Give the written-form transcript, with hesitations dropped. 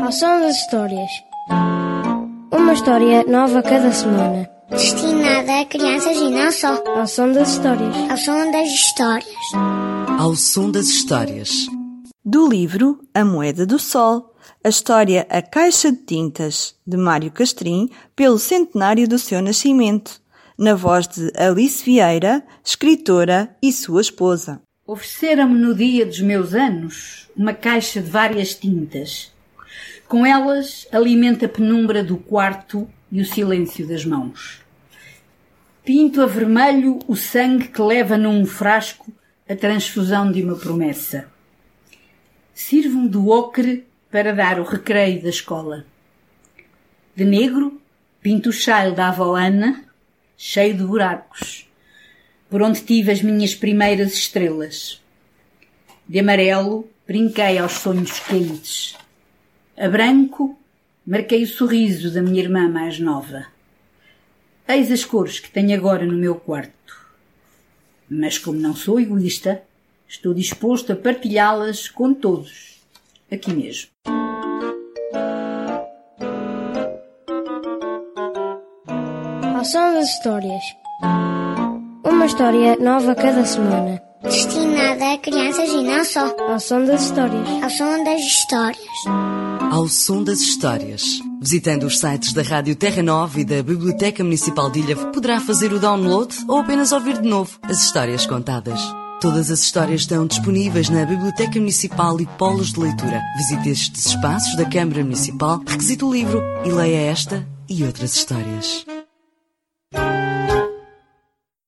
Ao som das histórias. Uma história nova cada semana. Destinada a crianças e não só. Ao som das histórias. Ao som das histórias. Ao som das histórias. Do livro A Moeda do Sol, a história A Caixa de Tintas, de Mário Castrim, pelo centenário do seu nascimento, na voz de Alice Vieira, escritora, e sua esposa. Ofereceram-me no dia dos meus anos uma caixa de várias tintas. Com elas alimento a penumbra do quarto e o silêncio das mãos. Pinto a vermelho o sangue que leva num frasco a transfusão de uma promessa. Sirvo-me do ocre para dar o recreio da escola. De negro, pinto o chale da avó Ana, cheio de buracos, por onde tive as minhas primeiras estrelas. De amarelo, brinquei aos sonhos quentes. A branco, marquei o sorriso da minha irmã mais nova. Eis as cores que tenho agora no meu quarto. Mas como não sou egoísta, estou disposto a partilhá-las com todos, aqui mesmo. Ao som das histórias. Uma história nova cada semana. Destinada a crianças e não só. Ao som das histórias. Ao som das histórias. Ao som das histórias. Visitando os sites da Rádio Terra Nova e da Biblioteca Municipal de Ilha, poderá fazer o download ou apenas ouvir de novo as histórias contadas. Todas as histórias estão disponíveis na Biblioteca Municipal e Polos de Leitura. Visite estes espaços da Câmara Municipal, requisite o livro e leia esta e outras histórias.